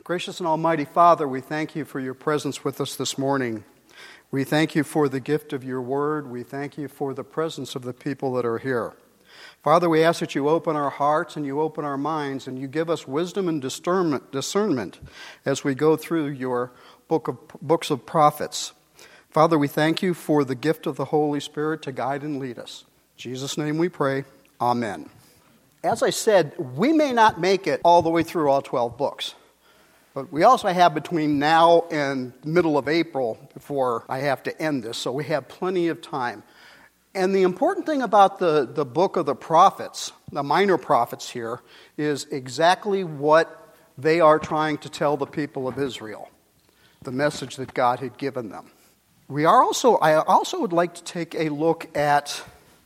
Gracious and Almighty Father, we thank you for your presence with us this morning. We thank you for the gift of your word. We thank you for the presence of the people that are here. Father, we ask that you open our hearts and you open our minds and you give us wisdom and discernment as we go through your books of prophets. Father, we thank you for the gift of the Holy Spirit to guide and lead us. In Jesus' name we pray. Amen. As I said, we may not make it all the way through all 12 books. But we also have between now and middle of April before I have to end this, so we have plenty of time. And the important thing about the book of the prophets, the minor prophets here, is exactly what they are trying to tell the people of Israel, the message that God had given them. I also would like to take a look at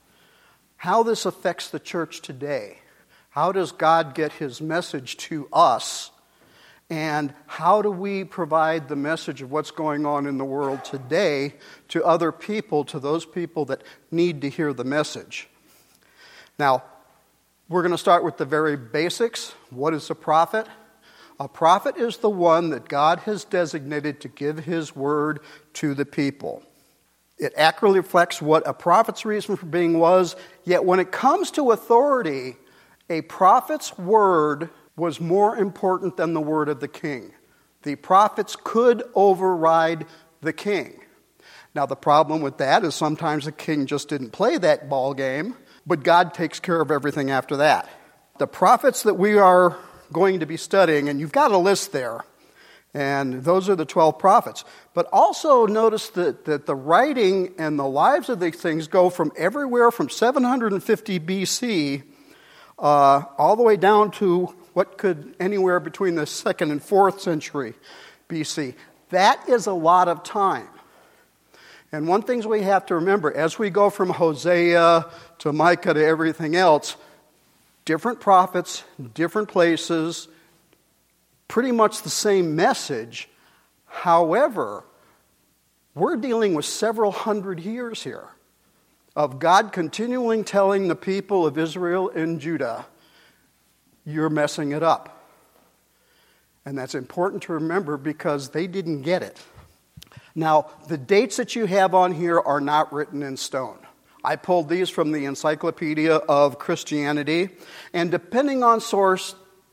how this affects the church today. How does God get his message to us? And how do we provide the message of what's going on in the world today to other people, to those people that need to hear the message? Now, we're going to start with the very basics. What is a prophet? A prophet is the one that God has designated to give his word to the people. It accurately reflects what a prophet's reason for being was, yet when it comes to authority, a prophet's word was more important than the word of the king. The prophets could override the king. Now, the problem with that is sometimes the king just didn't play that ball game, but God takes care of everything after that. The prophets that we are going to be studying, and you've got a list there, and those are the 12 prophets. But also notice that the writing and the lives of these things go from everywhere from 750 BC all the way down to what could anywhere between the 2nd and 4th century BC. That is a lot of time. And one thing we have to remember, as we go from Hosea to Micah to everything else, different prophets, different places, pretty much the same message. However, we're dealing with several hundred years here of God continually telling the people of Israel and Judah, you're messing it up. And that's important to remember because they didn't get it. Now, the dates that you have on here are not written in stone. I pulled these from the Encyclopedia of Christianity, and depending on source,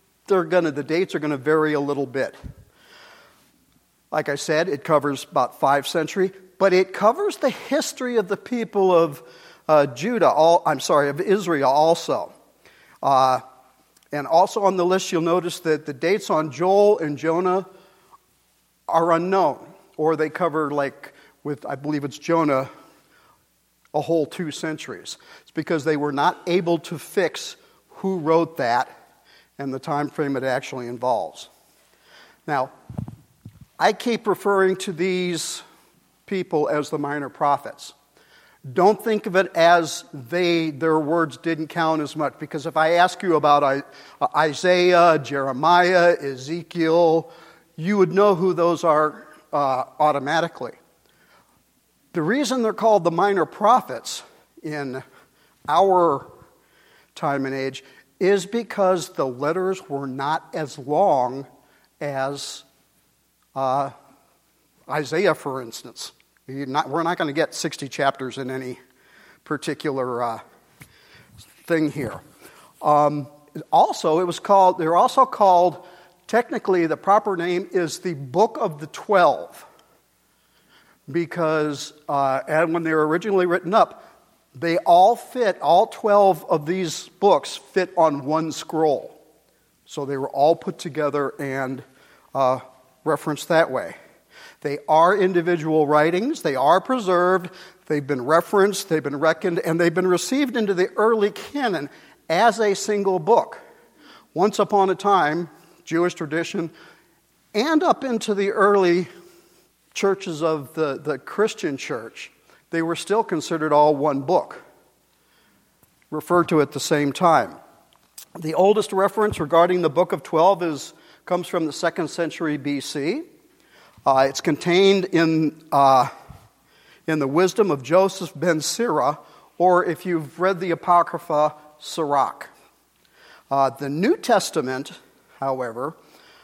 the dates are going to vary a little bit. Like I said, it covers about 5th century, but it covers the history of the people of of Israel also. And also on the list, you'll notice that the dates on Joel and Jonah are unknown, or they cover, I believe it's Jonah, a whole 2 centuries. It's because they were not able to fix who wrote that and the time frame it actually involves. Now, I keep referring to these people as the minor prophets. Don't think of it as their words didn't count as much, because if I ask you about Isaiah, Jeremiah, Ezekiel, you would know who those are automatically. The reason they're called the minor prophets in our time and age is because the letters were not as long as Isaiah, for instance. We're not going to get 60 chapters in any particular thing here. They're also called, technically the proper name is the Book of the 12. Because and when they were originally written up, they all 12 of these books fit on one scroll. So they were all put together and referenced that way. They are individual writings. They are preserved. They've been referenced. They've been reckoned. And they've been received into the early canon as a single book. Once upon a time, Jewish tradition, and up into the early churches of the Christian church, they were still considered all one book, referred to at the same time. The oldest reference regarding the Book of 12 comes from the 2nd century BC. It's contained in the wisdom of Joseph ben Sirah, or if you've read the Apocrypha, Sirach. The New Testament, however,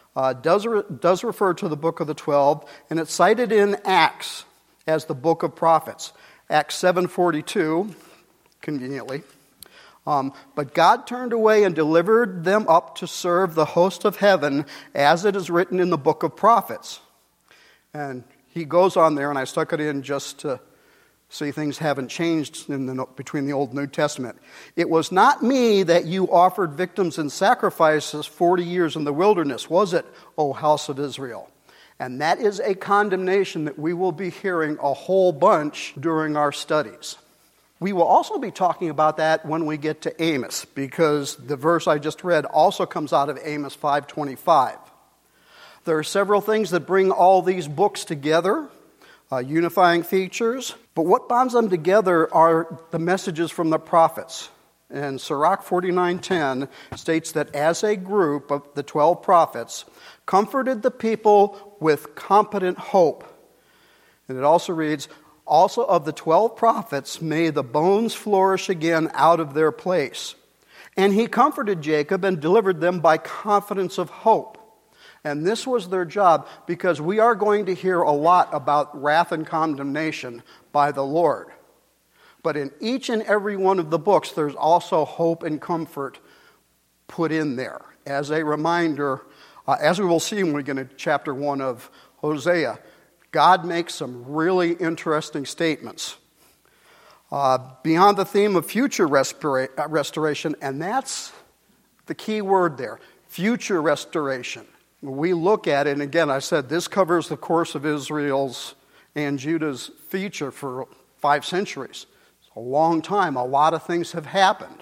does refer to the book of the 12, and it's cited in Acts as the book of prophets. Acts 7:42, conveniently. But God turned away and delivered them up to serve the host of heaven, as it is written in the book of prophets. And he goes on there, and I stuck it in just to see things haven't changed between the Old and New Testament. It was not me that you offered victims and sacrifices 40 years in the wilderness, was it, O house of Israel? And that is a condemnation that we will be hearing a whole bunch during our studies. We will also be talking about that when we get to Amos, because the verse I just read also comes out of Amos 5:25. There are several things that bring all these books together, unifying features, but what bonds them together are the messages from the prophets. And Sirach 49:10 states that as a group of the 12 prophets comforted the people with competent hope. And it also reads, also of the 12 prophets may the bones flourish again out of their place. And he comforted Jacob and delivered them by confidence of hope. And this was their job, because we are going to hear a lot about wrath and condemnation by the Lord. But in each and every one of the books, there's also hope and comfort put in there. As a reminder, as we will see when we get into chapter 1 of Hosea, God makes some really interesting statements beyond the theme of future restoration, and that's the key word there, future restoration. We look at it, and again, I said this covers the course of Israel's and Judah's future for 5 centuries. It's a long time. A lot of things have happened.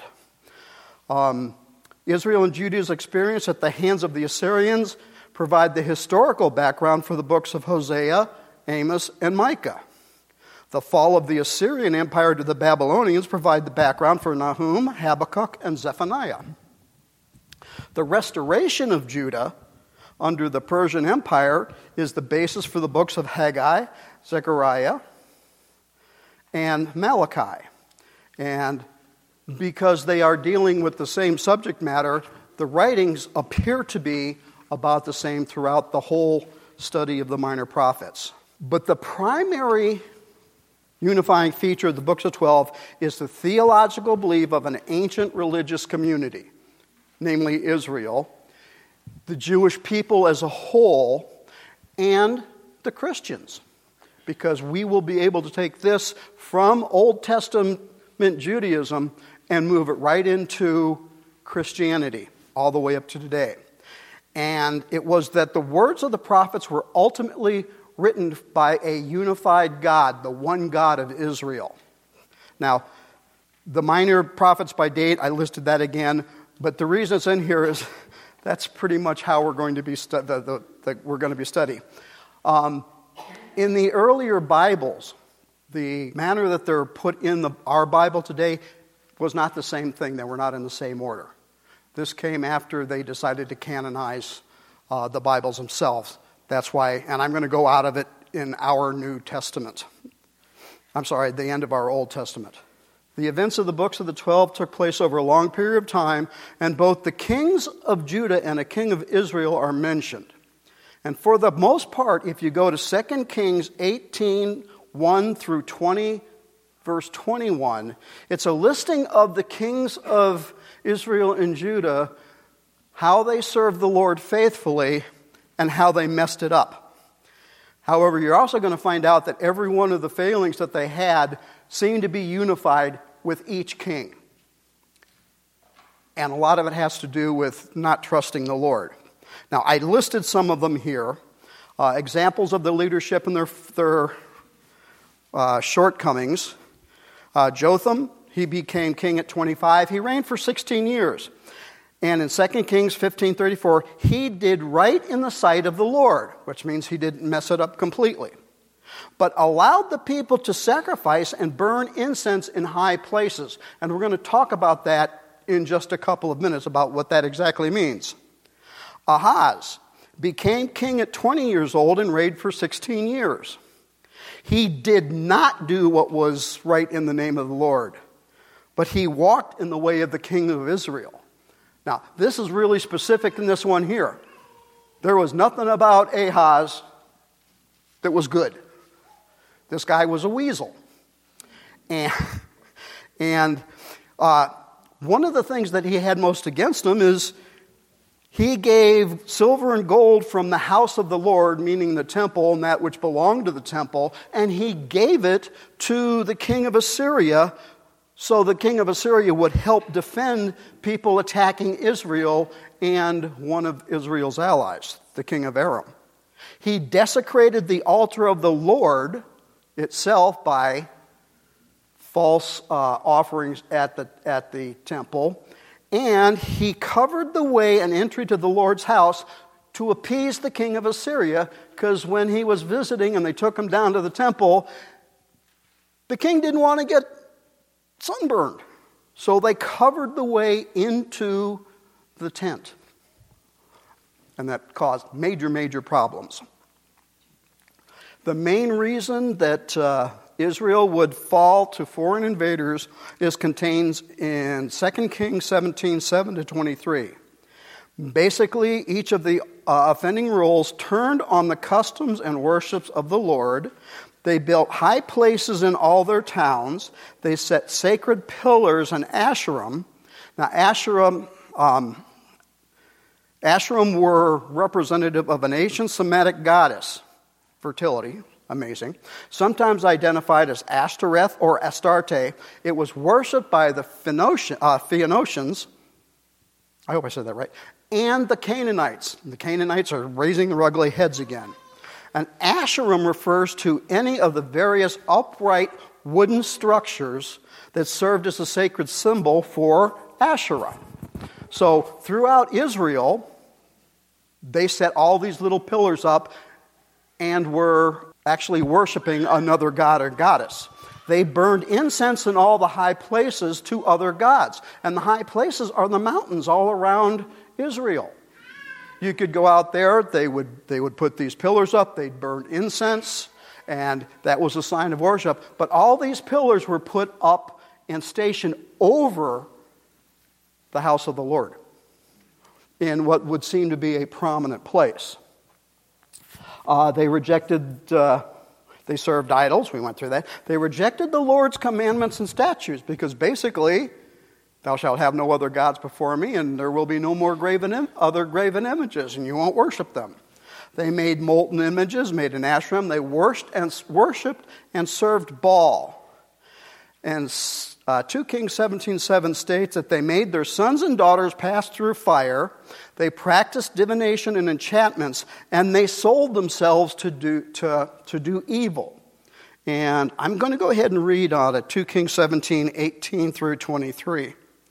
Israel and Judah's experience at the hands of the Assyrians provide the historical background for the books of Hosea, Amos, and Micah. The fall of the Assyrian Empire to the Babylonians provide the background for Nahum, Habakkuk, and Zephaniah. The restoration of Judah under the Persian Empire is the basis for the books of Haggai, Zechariah, and Malachi. And because they are dealing with the same subject matter, the writings appear to be about the same throughout the whole study of the minor prophets. But the primary unifying feature of the books of 12 is the theological belief of an ancient religious community, namely Israel, the Jewish people as a whole, and the Christians. Because we will be able to take this from Old Testament Judaism and move it right into Christianity, all the way up to today. And it was that the words of the prophets were ultimately written by a unified God, the one God of Israel. Now, the minor prophets by date, I listed that again, but the reason it's in here is that's pretty much how we're going to be studying. In the earlier Bibles, the manner that they're put in our Bible today was not the same thing. They were not in the same order. This came after they decided to canonize the Bibles themselves. That's why, and I'm going to go out of it in our New Testament. The end of our Old Testament. The events of the books of the 12 took place over a long period of time, and both the kings of Judah and a king of Israel are mentioned. And for the most part, if you go to 2 Kings 18, 1 through 20, verse 21, it's a listing of the kings of Israel and Judah, how they served the Lord faithfully, and how they messed it up. However, you're also going to find out that every one of the failings that they had seemed to be unified with each king. And a lot of it has to do with not trusting the Lord. Now, I listed some of them here, examples of the leadership and their shortcomings. Jotham, he became king at 25. He reigned for 16 years. And in 2 Kings 15:34, he did right in the sight of the Lord, which means he didn't mess it up completely, but allowed the people to sacrifice and burn incense in high places. And we're going to talk about that in just a couple of minutes, about what that exactly means. Ahaz became king at 20 years old and reigned for 16 years. He did not do what was right in the name of the Lord, but he walked in the way of the king of Israel. Now, this is really specific in this one here. There was nothing about Ahaz that was good. This guy was a weasel. And one of the things that he had most against him is he gave silver and gold from the house of the Lord, meaning the temple and that which belonged to the temple, and he gave it to the king of Assyria, so the king of Assyria would help defend people attacking Israel and one of Israel's allies, the king of Aram. He desecrated the altar of the Lord itself by false offerings at the temple, and he covered the way and entry to the Lord's house to appease the king of Assyria, because when he was visiting and they took him down to the temple, the king didn't want to get sunburned. So they covered the way into the tent. And that caused major problems. The main reason that Israel would fall to foreign invaders is contained in 2 Kings 17, 7-23. Basically, each of the offending rules turned on the customs and worships of the Lord. They built high places in all their towns. They set sacred pillars and Asherim. Now, Asherim were representative of an ancient Semitic goddess, fertility, amazing, sometimes identified as Ashtoreth or Astarte. It was worshipped by the Phoenicians, I hope I said that right, and the Canaanites. The Canaanites are raising their ugly heads again. An Asherim refers to any of the various upright wooden structures that served as a sacred symbol for Asherah. So throughout Israel, they set all these little pillars up and were actually worshiping another god or goddess. They burned incense in all the high places to other gods. And the high places are the mountains all around Israel. You could go out there, they would put these pillars up, they'd burn incense, and that was a sign of worship. But all these pillars were put up and stationed over the house of the Lord in what would seem to be a prominent place. They served idols, we went through that. They rejected the Lord's commandments and statutes because basically, thou shalt have no other gods before me, and there will be no more other graven images, and you won't worship them. They made molten images, made an Asherim. They worshipped and served Baal. And 2 Kings 17:7 states that they made their sons and daughters pass through fire. They practiced divination and enchantments, and they sold themselves to do evil. And I'm going to go ahead and read out of 2 Kings 17:18-23.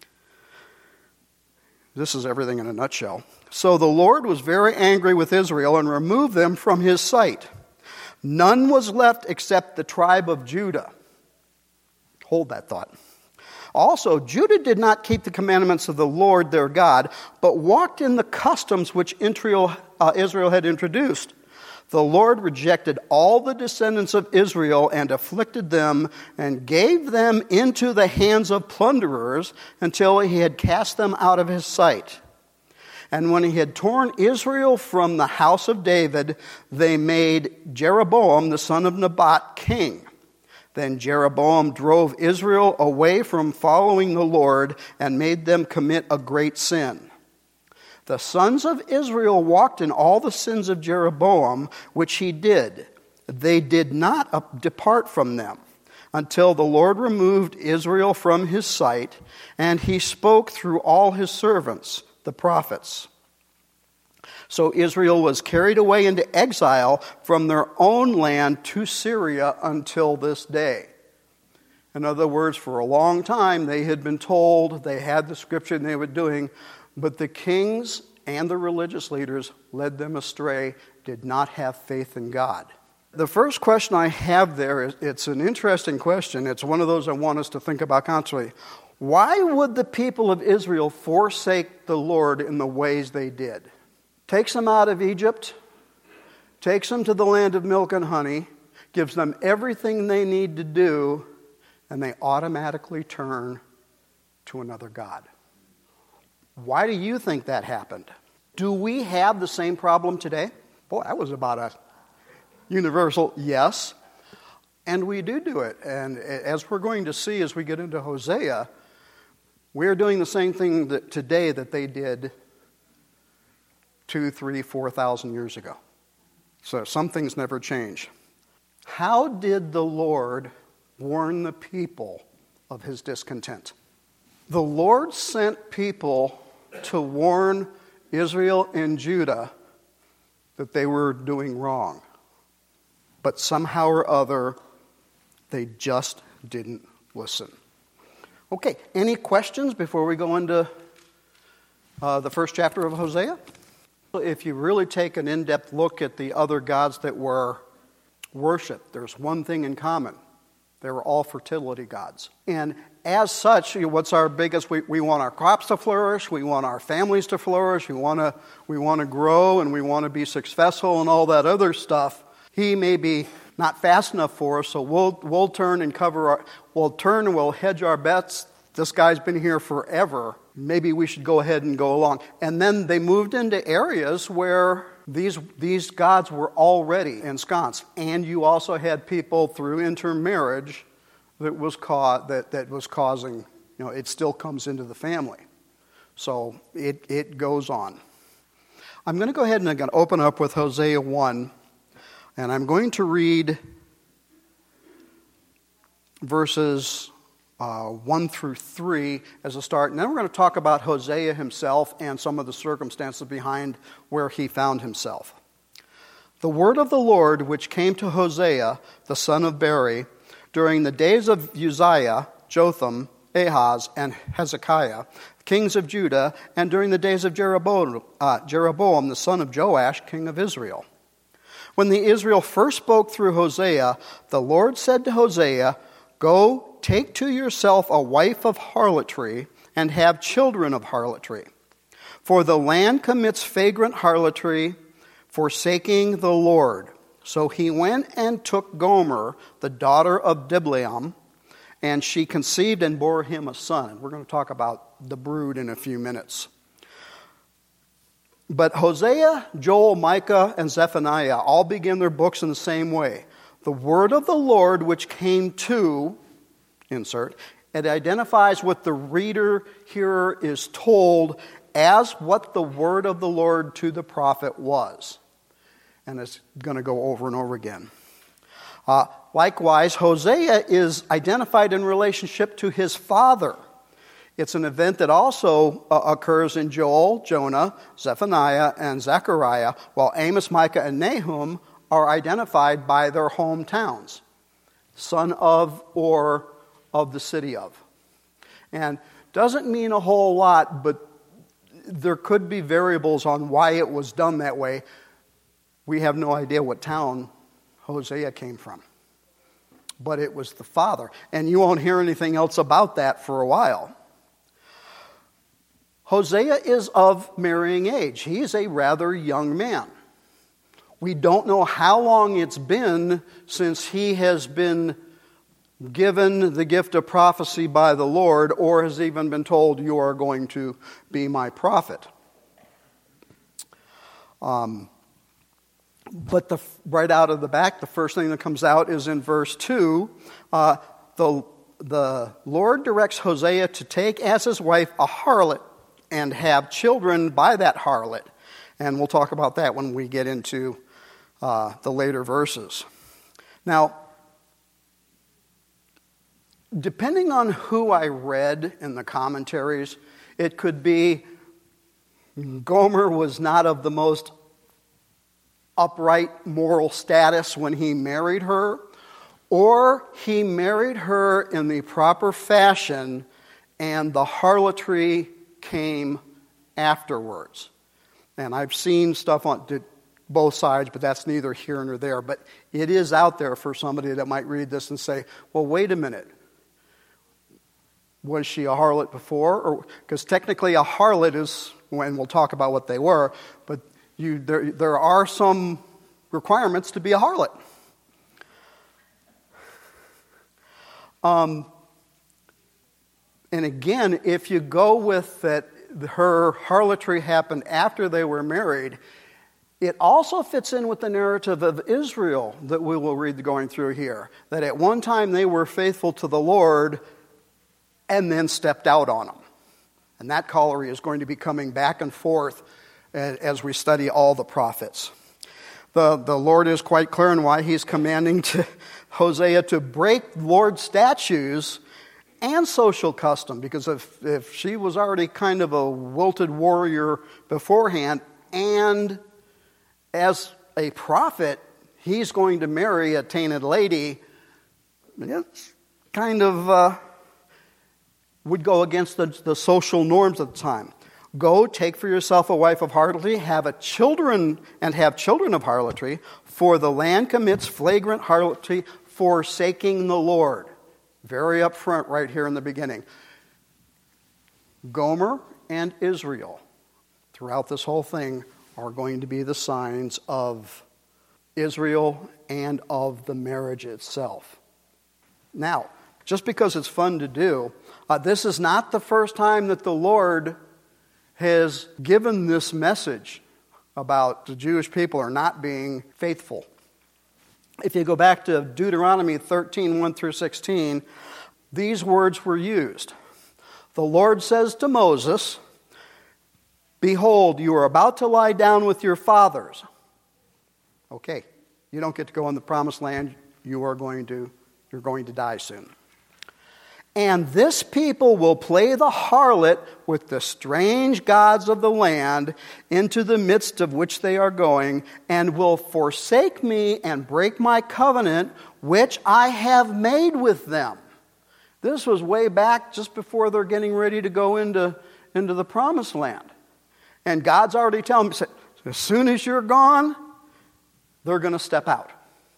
This is everything in a nutshell. So the Lord was very angry with Israel and removed them from his sight. None was left except the tribe of Judah. Hold that thought. Also, Judah did not keep the commandments of the Lord their God, but walked in the customs which Israel had introduced. The Lord rejected all the descendants of Israel and afflicted them and gave them into the hands of plunderers until he had cast them out of his sight. And when he had torn Israel from the house of David, they made Jeroboam, the son of Nebat, king. Then Jeroboam drove Israel away from following the Lord and made them commit a great sin. The sons of Israel walked in all the sins of Jeroboam, which he did. They did not depart from them until the Lord removed Israel from his sight, and he spoke through all his servants, the prophets. So Israel was carried away into exile from their own land to Syria until this day. In other words, for a long time they had been told, they had the scripture and they were doing, but the kings and the religious leaders led them astray, did not have faith in God. The first question I have there is, it's an interesting question. It's one of those I want us to think about constantly. Why would the people of Israel forsake the Lord in the ways they did? Takes them out of Egypt, takes them to the land of milk and honey, gives them everything they need to do, and they automatically turn to another god. Why do you think that happened? Do we have the same problem today? Boy, that was about a universal yes. And we do it. And as we're going to see as we get into Hosea, we're doing the same thing today that they did 2,000, 3,000, 4,000 years ago. So some things never change. How did the Lord warn the people of his discontent? The Lord sent people to warn Israel and Judah that they were doing wrong. But somehow or other, they just didn't listen. Okay, any questions before we go into the first chapter of Hosea? If you really take an in-depth look at the other gods that were worshipped, there's one thing in common. They were all fertility gods. And as such, what's our biggest? We want our crops to flourish. We want our families to flourish. We want to grow, and we want to be successful and all that other stuff. He may be not fast enough for us, so we'll turn and we'll hedge our bets. This guy's been here forever. Maybe we should go ahead and go along. And then they moved into areas where these gods were already ensconced. And you also had people through intermarriage that was causing, it still comes into the family. So it goes on. I'm going to go ahead and I'm going to open up with Hosea 1. And I'm going to read verses 1 through 3 as a start. And then we're going to talk about Hosea himself and some of the circumstances behind where he found himself. The word of the Lord which came to Hosea, the son of Beeri, during the days of Uzziah, Jotham, Ahaz, and Hezekiah, kings of Judah, and during the days of Jeroboam, the son of Joash, king of Israel. When the Israel first spoke through Hosea, the Lord said to Hosea, "Go, take to yourself a wife of harlotry, and have children of harlotry. For the land commits vagrant harlotry, forsaking the Lord." So he went and took Gomer, the daughter of Diblaim, and she conceived and bore him a son. We're going to talk about the brood in a few minutes. But Hosea, Joel, Micah, and Zephaniah all begin their books in the same way. The word of the Lord which came to, insert, it identifies what the reader, hearer is told as what the word of the Lord to the prophet was. And it's going to go over and over again. Likewise, Hosea is identified in relationship to his father. It's an event that also occurs in Joel, Jonah, Zephaniah, and Zechariah, while Amos, Micah, and Nahum are identified by their hometowns, son of or of the city of. And doesn't mean a whole lot, but there could be variables on why it was done that way. We have no idea what town Hosea came from. But it was the father. And you won't hear anything else about that for a while. Hosea is of marrying age. He is a rather young man. We don't know how long it's been since he has been given the gift of prophecy by the Lord, or has even been told, "You are going to be my prophet." But right out of the back, the first thing that comes out is in verse 2. The Lord directs Hosea to take as his wife a harlot and have children by that harlot. And we'll talk about that when we get into the later verses. Now, depending on who I read in the commentaries, it could be Gomer was not of the most upright moral status when he married her, or he married her in the proper fashion and the harlotry came afterwards. And I've seen stuff on both sides, but that's neither here nor there. But it is out there for somebody that might read this and say, well, wait a minute. Was she a harlot before? Because technically a harlot is, and we'll talk about what they were, but there are some requirements to be a harlot. And again, if you go with that her harlotry happened after they were married, it also fits in with the narrative of Israel that we will read going through here. That at one time they were faithful to the Lord and then stepped out on him. And that corollary is going to be coming back and forth as we study all the prophets. The Lord is quite clear in why he's commanding to Hosea to break Lord's statutes and social custom, because if she was already kind of a wilted warrior beforehand, and as a prophet, he's going to marry a tainted lady, it's kind of would go against the social norms at the time. Go, take for yourself a wife of harlotry, have children of harlotry, for the land commits flagrant harlotry, forsaking the Lord. Very upfront right here in the beginning. Gomer and Israel, throughout this whole thing, are going to be the signs of Israel and of the marriage itself. Now, just because it's fun to do, this is not the first time that the Lord has given this message about the Jewish people are not being faithful. If you go back to Deuteronomy 13, 1 through 16, these words were used. The Lord says to Moses, "Behold, you are about to lie down with your fathers." Okay, you don't get to go in the promised land. You're going to die soon. "And this people will play the harlot with the strange gods of the land into the midst of which they are going, and will forsake me and break my covenant which I have made with them." This was way back just before they're getting ready to go into the promised land. And God's already telling them, as soon as you're gone, they're going to step out.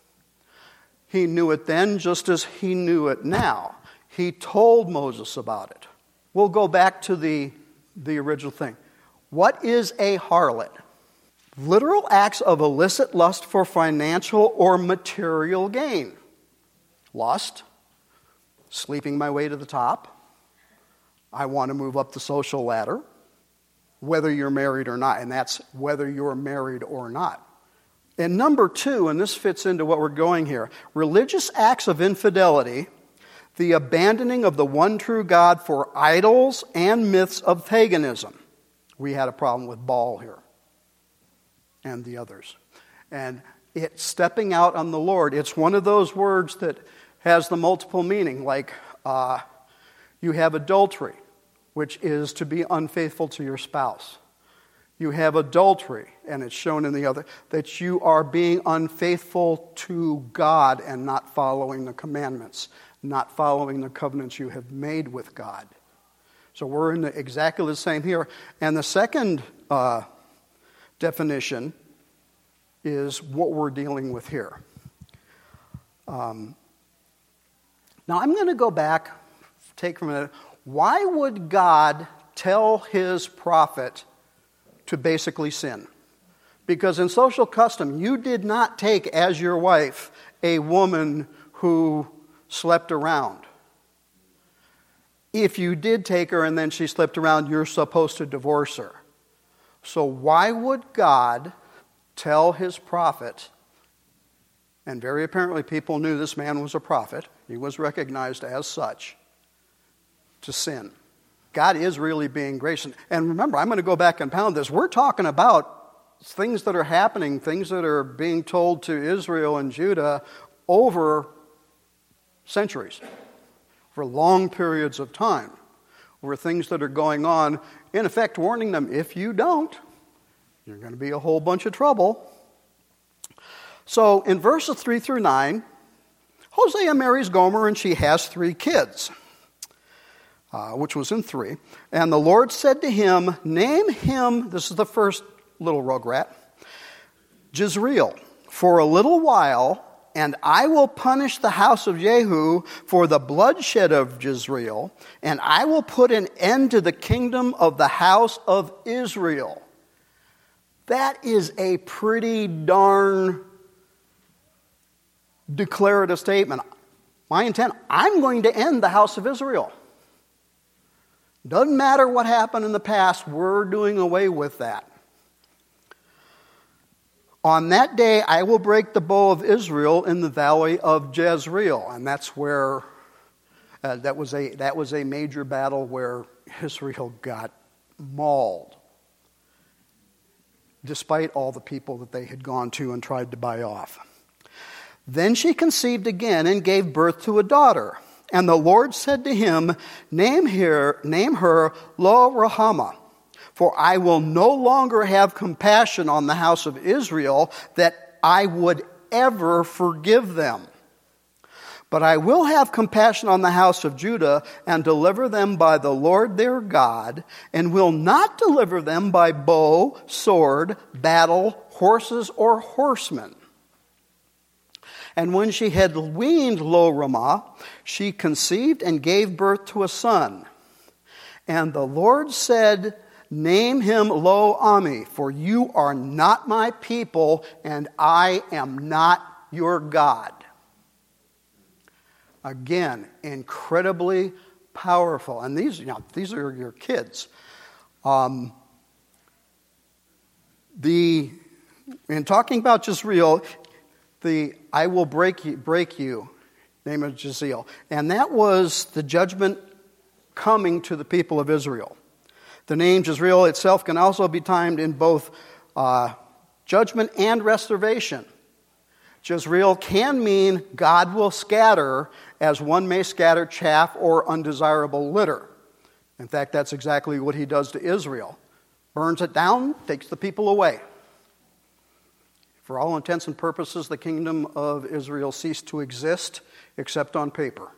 He knew it then just as he knew it now. He told Moses about it. We'll go back to the original thing. What is a harlot? Literal acts of illicit lust for financial or material gain. Lust, sleeping my way to the top. I want to move up the social ladder, whether you're married or not, and that's whether you're married or not. And number two, and this fits into what we're going here, religious acts of infidelity, the abandoning of the one true God for idols and myths of paganism. We had a problem with Baal here and the others. And it's stepping out on the Lord. It's one of those words that has the multiple meaning, like you have adultery, which is to be unfaithful to your spouse. You have adultery, and it's shown in the other, that you are being unfaithful to God and not following the commandments, not following the covenants you have made with God. So we're in exactly the same here. And the second definition is what we're dealing with here. Now I'm going to go back, take from it. Why would God tell his prophet to basically sin? Because in social custom, you did not take as your wife a woman who slept around. If you did take her and then she slept around, you're supposed to divorce her. So why would God tell his prophet, and very apparently people knew this man was a prophet, he was recognized as such, to sin? God is really being gracious. And remember, I'm going to go back and pound this. We're talking about things that are happening, things that are being told to Israel and Judah over centuries, for long periods of time, over things that are going on, in effect warning them, if you don't, you're going to be a whole bunch of trouble. So in verses 3 through 9, Hosea marries Gomer and she has 3 kids. Which was in 3. And the Lord said to him, name him, this is the first little rugrat, Jezreel, for a little while, and I will punish the house of Jehu for the bloodshed of Jezreel, and I will put an end to the kingdom of the house of Israel. That is a pretty darn declarative statement. My intent, I'm going to end the house of Israel. Doesn't matter what happened in the past, we're doing away with that. On that day, I will break the bow of Israel in the valley of Jezreel. And that's where, that was a major battle where Israel got mauled, despite all the people that they had gone to and tried to buy off. Then she conceived again and gave birth to a daughter. And the Lord said to him, Name her Lo-Ruhamah, for I will no longer have compassion on the house of Israel, that I would ever forgive them. But I will have compassion on the house of Judah, and deliver them by the Lord their God, and will not deliver them by bow, sword, battle, horses, or horsemen. And when she had weaned Lo-Ruhamah, she conceived and gave birth to a son. And the Lord said, Name him Lo-Ami, for you are not my people, and I am not your God. Again, incredibly powerful. And these are your kids. In talking about Jezreel, I will break you, name of Jezreel. And that was the judgment coming to the people of Israel. The name Jezreel itself can also be timed in both judgment and restoration. Jezreel can mean God will scatter, as one may scatter chaff or undesirable litter. In fact, that's exactly what he does to Israel. Burns it down, takes the people away. For all intents and purposes, the kingdom of Israel ceased to exist, except on paper.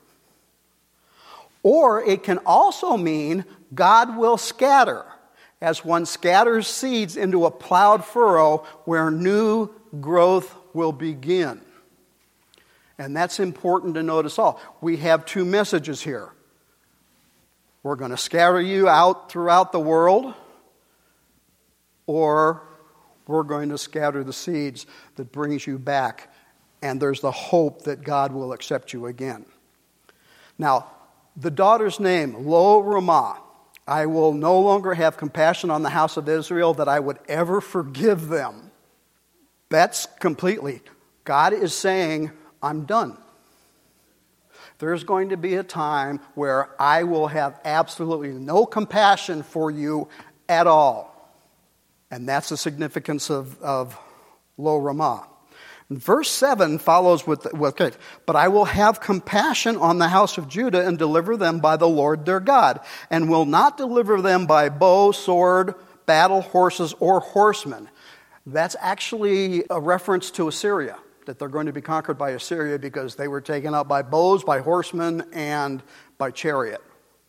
Or it can also mean God will scatter, as one scatters seeds into a plowed furrow where new growth will begin. And that's important to notice all. We have two messages here. We're going to scatter you out throughout the world, or we're going to scatter the seeds that brings you back, and there's the hope that God will accept you again. Now, the daughter's name, Lo-Ruhamah, I will no longer have compassion on the house of Israel, that I would ever forgive them. That's completely, God is saying, I'm done. There's going to be a time where I will have absolutely no compassion for you at all. And that's the significance of Lo-Ruhamah. Verse 7 follows with, but I will have compassion on the house of Judah and deliver them by the Lord their God, and will not deliver them by bow, sword, battle, horses, or horsemen. That's actually a reference to Assyria, that they're going to be conquered by Assyria because they were taken out by bows, by horsemen, and by chariot.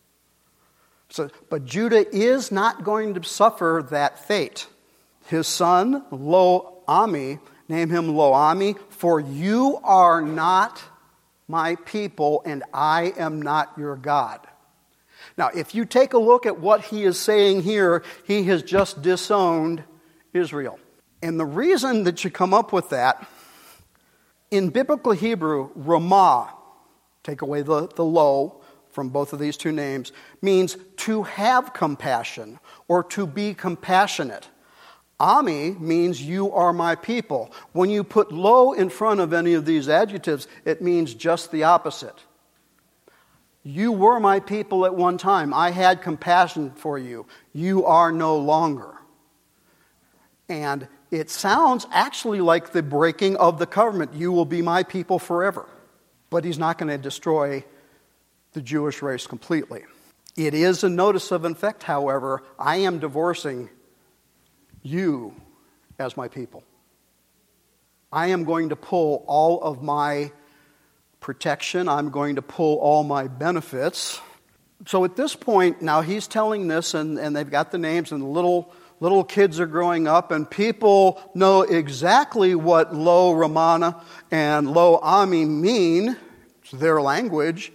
But Judah is not going to suffer that fate. His son, Lo-Ami, name him Lo-Ami, for you are not my people, and I am not your God. Now, if you take a look at what he is saying here, he has just disowned Israel. And the reason that you come up with that, in biblical Hebrew, Ramah, take away the lo from both of these two names, means to have compassion or to be compassionate. Ami means you are my people. When you put lo in front of any of these adjectives, it means just the opposite. You were my people at one time. I had compassion for you. You are no longer. And it sounds actually like the breaking of the covenant. You will be my people forever. But he's not going to destroy the Jewish race completely. It is a notice of effect, however. I am divorcing you as my people. I am going to pull all of my protection. I'm going to pull all my benefits. So at this point, now he's telling this, and they've got the names, and the little kids are growing up, and people know exactly what Lo-Ruhamah and Lo-Ami mean. It's their language.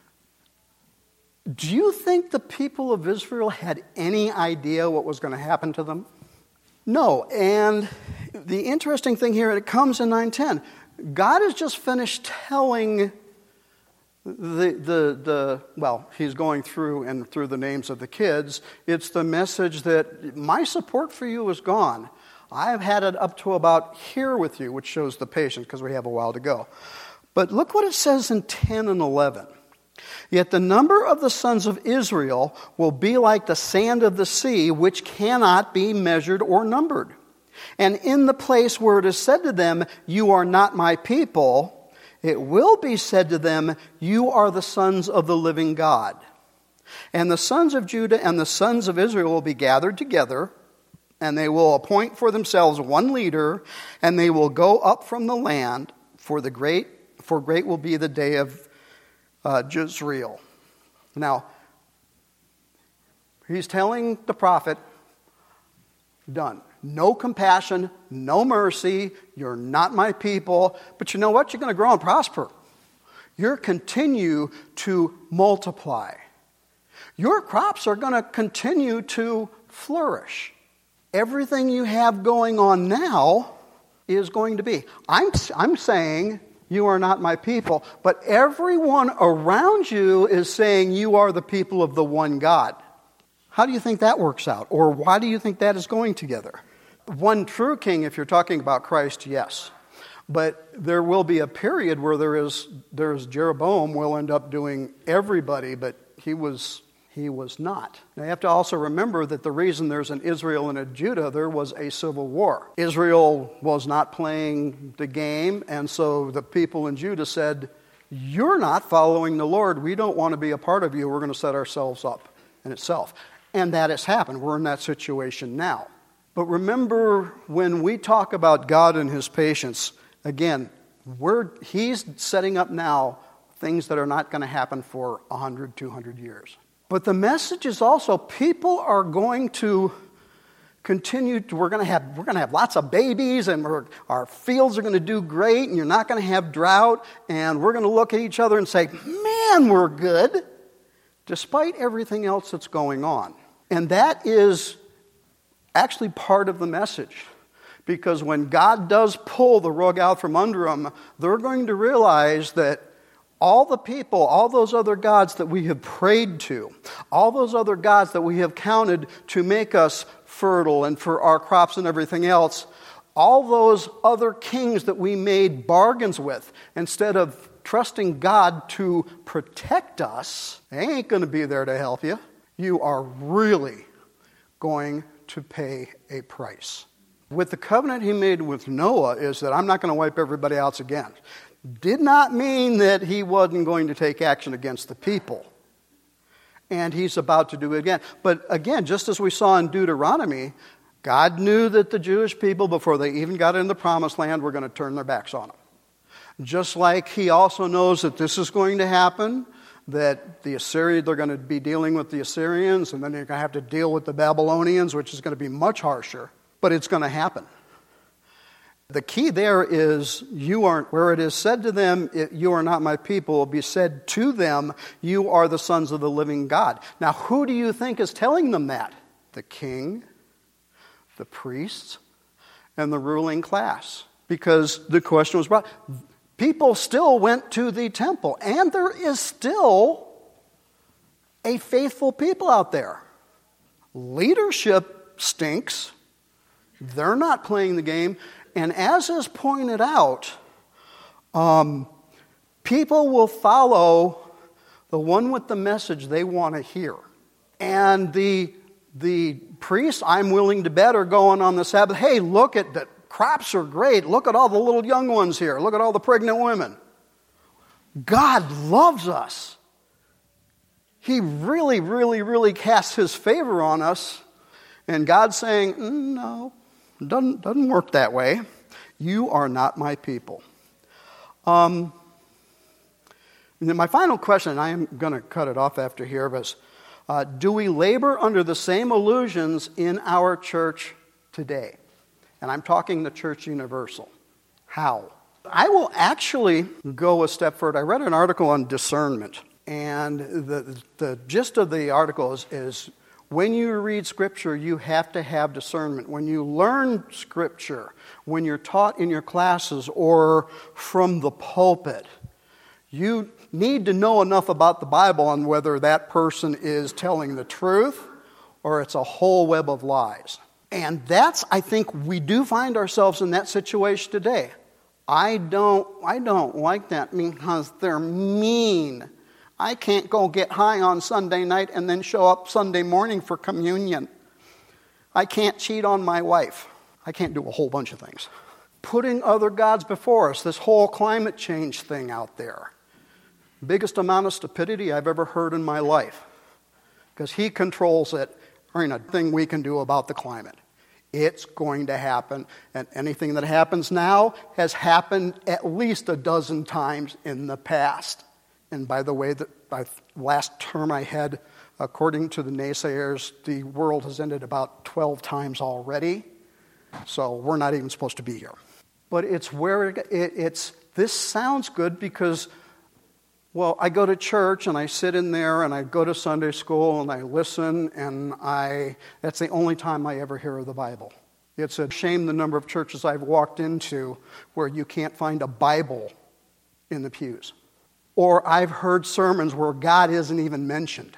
Do you think the people of Israel had any idea what was going to happen to them? No. And the interesting thing here, it comes in 9:10. God has just finished telling he's going through and through the names of the kids. It's the message that my support for you is gone. I have had it up to about here with you, which shows the patience because we have a while to go. But look what it says in 10 and 11. Yet the number of the sons of Israel will be like the sand of the sea, which cannot be measured or numbered. And in the place where it is said to them, you are not my people, it will be said to them, you are the sons of the living God. And the sons of Judah and the sons of Israel will be gathered together, and they will appoint for themselves one leader, and they will go up from the land, for great will be the day of Jezreel. Now, he's telling the prophet, done. No compassion, no mercy, you're not my people. But you know what? You're going to grow and prosper. You're continue to multiply. Your crops are going to continue to flourish. Everything you have going on now is going to be. I'm saying you are not my people, but everyone around you is saying you are the people of the one God. How do you think that works out? Or why do you think that is going together? One true king, if you're talking about Christ, yes. But there will be a period where there is Jeroboam will end up doing everybody, but he was not. Now you have to also remember that the reason there's an Israel and a Judah, there was a civil war. Israel was not playing the game, and so the people in Judah said, you're not following the Lord. We don't want to be a part of you. We're going to set ourselves up in itself. And that has happened. We're in that situation now. But remember, when we talk about God and His patience, again, He's setting up now things that are not going to happen for 100, 200 years. But the message is also people are going to continue. We're going to have lots of babies, and our fields are going to do great, and you're not going to have drought, and we're going to look at each other and say, man, we're good, despite everything else that's going on. And that is actually part of the message. Because when God does pull the rug out from under them, they're going to realize that all the people, all those other gods that we have prayed to, all those other gods that we have counted to make us fertile and for our crops and everything else, all those other kings that we made bargains with, instead of trusting God to protect us, they ain't going to be there to help you. You are really going to pay a price. With the covenant He made with Noah is that I'm not going to wipe everybody else again. Did not mean that He wasn't going to take action against the people. And He's about to do it again. But again, just as we saw in Deuteronomy, God knew that the Jewish people, before they even got in the promised land, were going to turn their backs on Him. Just like He also knows that this is going to happen, that they're going to be dealing with the Assyrians, and then they're going to have to deal with the Babylonians, which is going to be much harsher, but it's going to happen. The key there is, where it is said to them, you are not my people, will be said to them, you are the sons of the living God. Now, who do you think is telling them that? The king, the priests, and the ruling class. Because the question was brought, people still went to the temple, and there is still a faithful people out there. Leadership stinks. They're not playing the game. And as is pointed out, people will follow the one with the message they want to hear. And the priests, I'm willing to bet, are going on the Sabbath, hey, look at the crops are great. Look at all the little young ones here. Look at all the pregnant women. God loves us. He really, really, really casts His favor on us. And God's saying, no. Doesn't work that way. You are not my people. And then my final question, and I am going to cut it off after here, was, do we labor under the same illusions in our church today? And I'm talking the Church Universal. How? I will actually go a step further. I read an article on discernment, and the gist of the article is when you read Scripture, you have to have discernment. When you learn Scripture, when you're taught in your classes or from the pulpit, You need to know enough about the Bible on whether that person is telling the truth or it's a whole web of lies. And I think we do find ourselves in that situation today. I don't like that because they're mean. I can't go get high on Sunday night and then show up Sunday morning for communion. I can't cheat on my wife. I can't do a whole bunch of things. Putting other gods before us, this whole climate change thing out there. Biggest amount of stupidity I've ever heard in my life. Because he controls it. There ain't a thing we can do about the climate. It's going to happen. And anything that happens now has happened at least a dozen times in the past. And by the way, last term I had, according to the naysayers, the world has ended about 12 times already. So we're not even supposed to be here. But it's where this sounds good because, well, I go to church and I sit in there and I go to Sunday school and I listen and that's the only time I ever hear of the Bible. It's a shame the number of churches I've walked into where you can't find a Bible in the pews. Or I've heard sermons where God isn't even mentioned.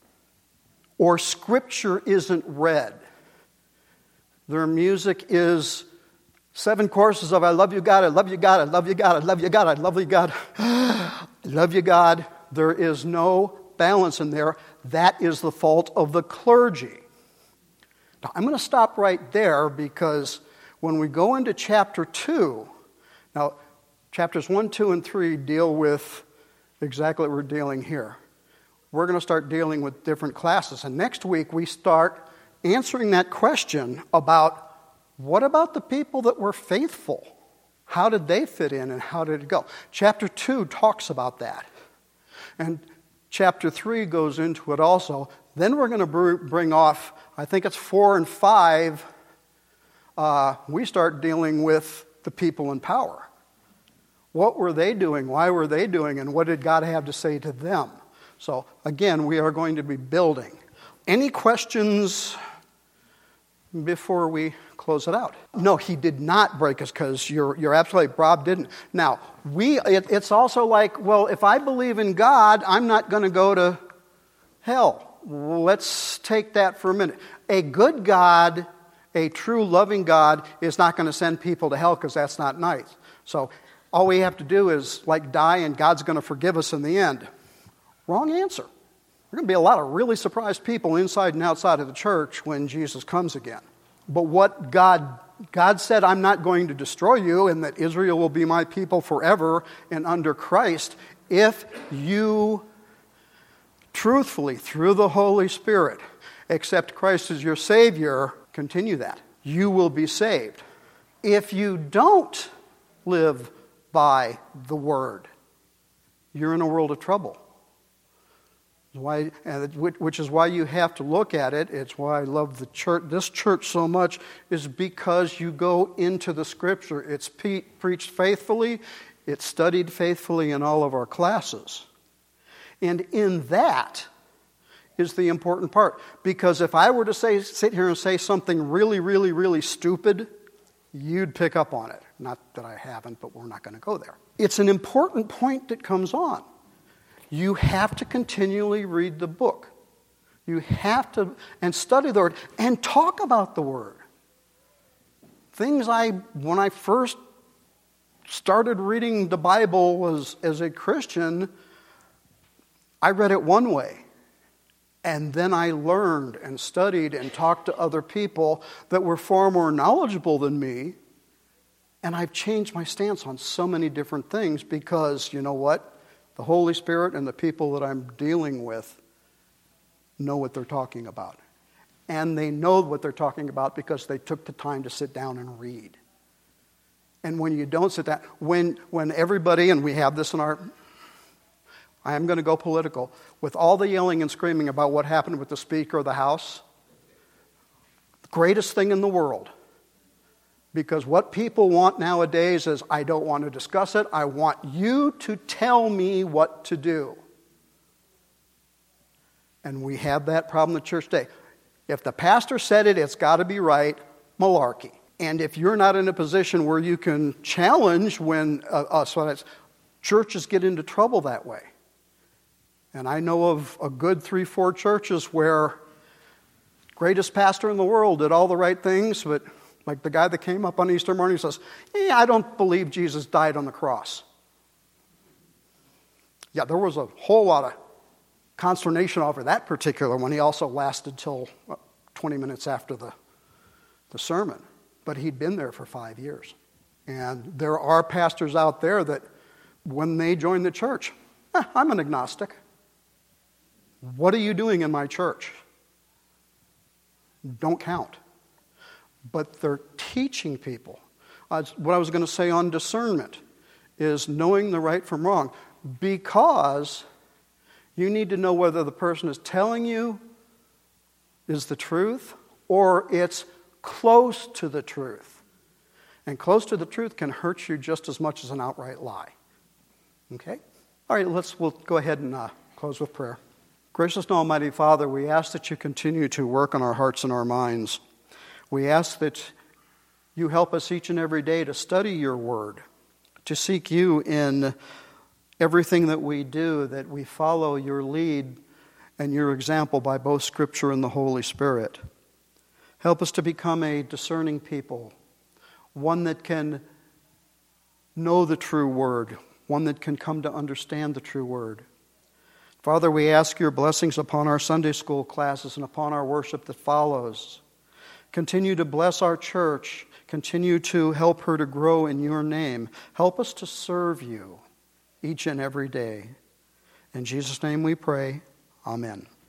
Or Scripture isn't read. Their music is 7 courses of I love you, God, I love you, God, I love you, God, I love you, God, I love you, God. I love you, God. There is no balance in there. That is the fault of the clergy. Now, I'm going to stop right there because when we go into chapter 2, now, chapters 1, 2, and 3 deal with exactly what we're dealing here. We're going to start dealing with different classes. And next week, we start answering that question about what about the people that were faithful? How did they fit in and how did it go? Chapter 2 talks about that. And chapter 3 goes into it also. Then we're going to bring off, I think it's 4 and 5, we start dealing with the people in power. What were they doing? Why were they doing? And what did God have to say to them? So again, we are going to be building. Any questions before we close it out? No, he did not break us because you're absolutely right. Bob didn't. Now, it's also like, well, if I believe in God, I'm not going to go to hell. Let's take that for a minute. A good God, a true loving God, is not going to send people to hell because that's not nice. So all we have to do is die and God's going to forgive us in the end. Wrong answer. There are going to be a lot of really surprised people inside and outside of the church when Jesus comes again. But what God said, I'm not going to destroy you and that Israel will be my people forever and under Christ if you truthfully, through the Holy Spirit, accept Christ as your Savior, continue that. You will be saved. If you don't live by the Word, you're in a world of trouble. Which is why you have to look at it. It's why I love this church so much, is because you go into the Scripture. It's preached faithfully. It's studied faithfully in all of our classes. And in that is the important part. Because if I were to sit here and say something really, really, really stupid, you'd pick up on it. Not that I haven't, but we're not going to go there. It's an important point that comes on. You have to continually read the book. You have to, and study the Word, and talk about the Word. When I first started reading the Bible as a Christian, I read it one way. And then I learned and studied and talked to other people that were far more knowledgeable than me. And I've changed my stance on so many different things because, you know what? The Holy Spirit and the people that I'm dealing with know what they're talking about. And they know what they're talking about because they took the time to sit down and read. And when you don't sit down, when everybody, and we have this in I am going to go political, with all the yelling and screaming about what happened with the Speaker of the House, the greatest thing in the world. Because what people want nowadays is, I don't want to discuss it. I want you to tell me what to do. And we have that problem in the church today. If the pastor said it, it's got to be right. Malarkey. And if you're not in a position where you can challenge when Churches get into trouble that way. And I know of a good 3-4 churches where greatest pastor in the world did all the right things, but like the guy that came up on Easter morning says, I don't believe Jesus died on the cross. Yeah, there was a whole lot of consternation over that particular one. He also lasted till 20 minutes after the sermon. But he'd been there for 5 years. And there are pastors out there that when they join the church, I'm an agnostic. What are you doing in my church? Don't count. But they're teaching people. What I was going to say on discernment is knowing the right from wrong, because you need to know whether the person is telling you is the truth or it's close to the truth. And close to the truth can hurt you just as much as an outright lie. Okay? All right, we'll go ahead and close with prayer. Gracious and Almighty Father, we ask that you continue to work on our hearts and our minds. We ask that you help us each and every day to study your word, to seek you in everything that we do, that we follow your lead and your example by both Scripture and the Holy Spirit. Help us to become a discerning people, one that can know the true word, one that can come to understand the true word. Father, we ask your blessings upon our Sunday school classes and upon our worship that follows. Continue to bless our church. Continue to help her to grow in your name. Help us to serve you each and every day. In Jesus' name we pray. Amen.